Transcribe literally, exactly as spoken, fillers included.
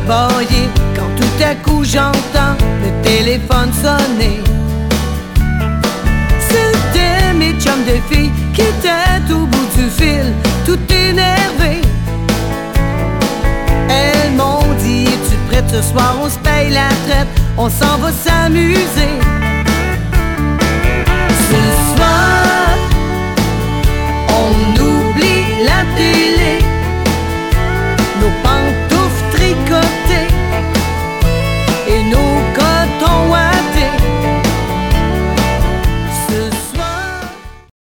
travailler quand tout à coup j'entends le téléphone sonner. C'était mes chums de filles qui étaient au bout du fil, tout énervés. Elles m'ont dit: es-tu prête ce soir? On se paye la traite, on s'en va s'amuser.